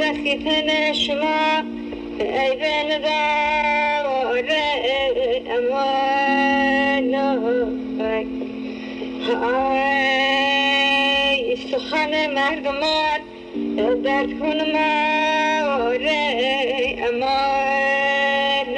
دخیتن شما ای بین دار امان ای سخن مردمان درد کن مار امان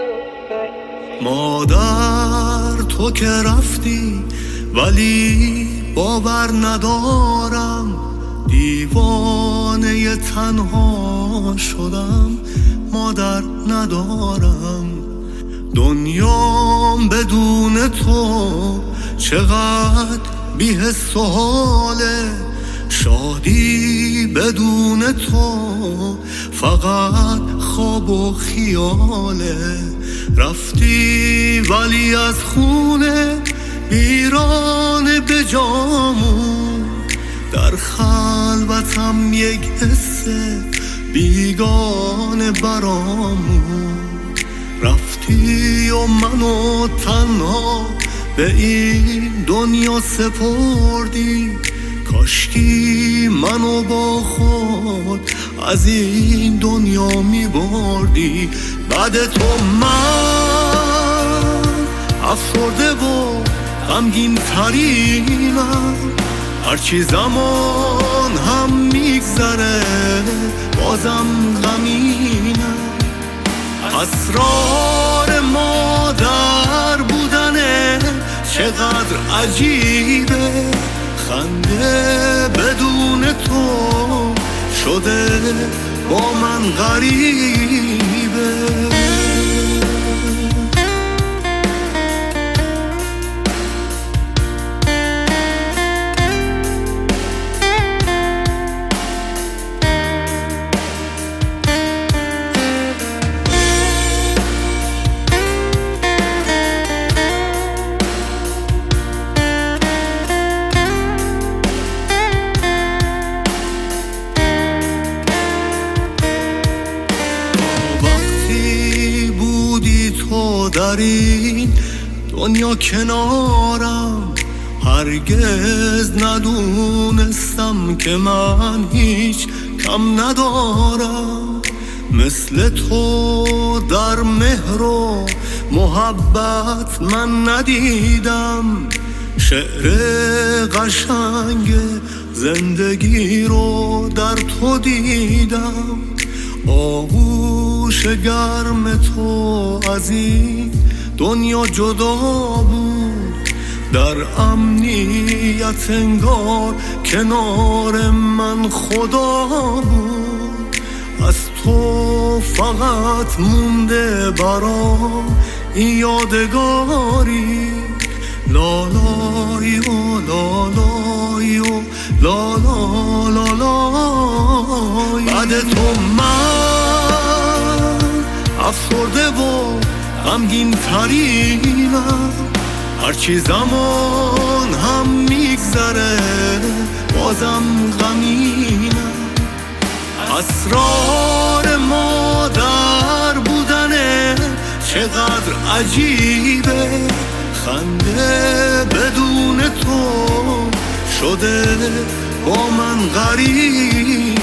مادر تو که رفتی ولی باور ندارم دیوانه تنها شدم مادر ندارم دنیام بدون تو چقدر بی‌حس و حاله شادی بدون تو فقط خواب و خیاله رفتی ولی از خونه ویرانه به جامون در خلوتم یک حس بیگانه برامون رفتی و منو تنها به این دنیا سپردی کاشکی منو با خود از این دنیا میبردی بعد تو من افسرده و غمگین ترینم هرچی زمان هم میگذره بازم غمینم اسرار مادر بودنه چقدر عجیبه خنده بدون تو شده با من غریبه در این دنیا کنارم هرگز ندونستم که من هیچ کم ندارم مثل تو در مهر و محبت من ندیدم شعر قشنگ زندگی رو در تو دیدم آغوش گرم تو از این دنیا جدا بود در امنیت انگار کنار من خدا بود از تو فقط مونده برام این یادگاری لالای و لالای و لالای بعد تو من افسرده و غمگین ترینم هرچی زمان هم میگذره بازم غمینم اسرار مادر بودنه چقدر عجیبه خنده بدون تو شده با من غریب